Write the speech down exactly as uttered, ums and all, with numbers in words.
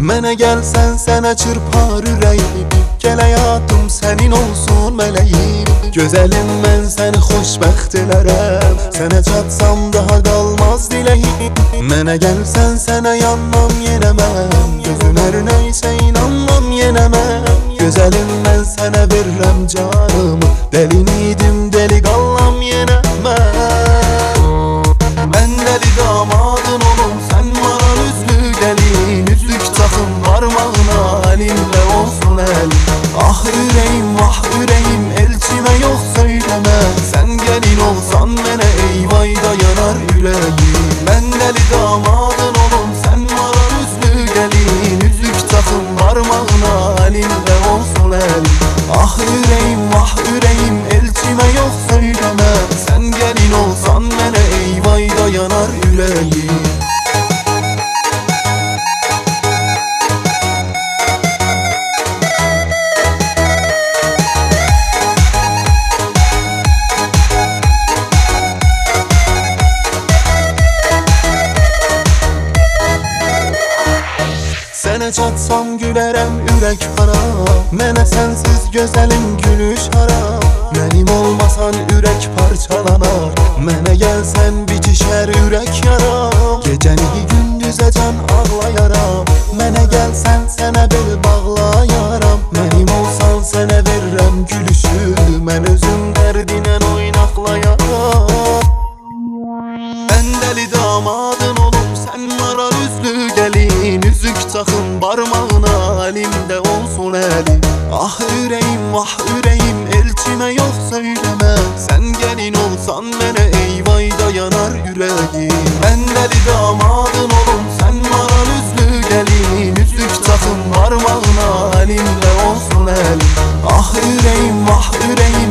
Mənə gəlsən sənə çırpar ürəyim. Gəl həyatım sənin olsun mələyim. Gözəlim mən səni xoşbəxt elərəm. Sənə çatsam daha qalmaz diləyim. Mənə gəlsən sənə yanmam yenə mən. Gözüm hər nəysə inanmam yenə mən. Gözəlim mən sənə verirəm canımı. Dəlin idim deli qallam yenə mən. Mən dəli damadın olum sən maral üzlü gəlin. Üzlük taxın parmağına əlimdə olsun əl. Ah ürəyim vah ürəyim elçimə yox söyləmə. Sən gəlin olsan mənə eyvayda yanar ürəyim. Mən dəli damadın olum sən maral üzlü gəlin. Üzlük taxın parmağına əlimdə olsun əl. Ah ürəyim vah ürəyim elçimə yox söyləmə. Sən gəlin olsan mənə eyvayda yanar ürəyim. Sənə çatsam gülərəm ürək para. Mənə sənsiz gözəlim gülüş haram. Mənim olmasan ürək parçalanar. Mənə gəlsən bitişər ürək yaram. Gecəni gündüzə can ağlayaram. Mənə gəlsən sənə bel bağlayaram. Mənim olsan sənə verirəm gülüşü. Mən özüm dərdinən oynaqlayaram. Mən dəli damadın olum sən maral üzlü gəlin. Üzük taxın parmağına əlimdə olsun əlim. Ah ürəyim vah ürəyim elçimə yox söyləmə. Sən gəlin olsan mənə eyvayda yanar ürəyim. Mən dəli damadın olum sən maral üzlü gəlin. Üzük taxın parmağına əlimdə olsun əlim. Ah ürəyim vah ürəyim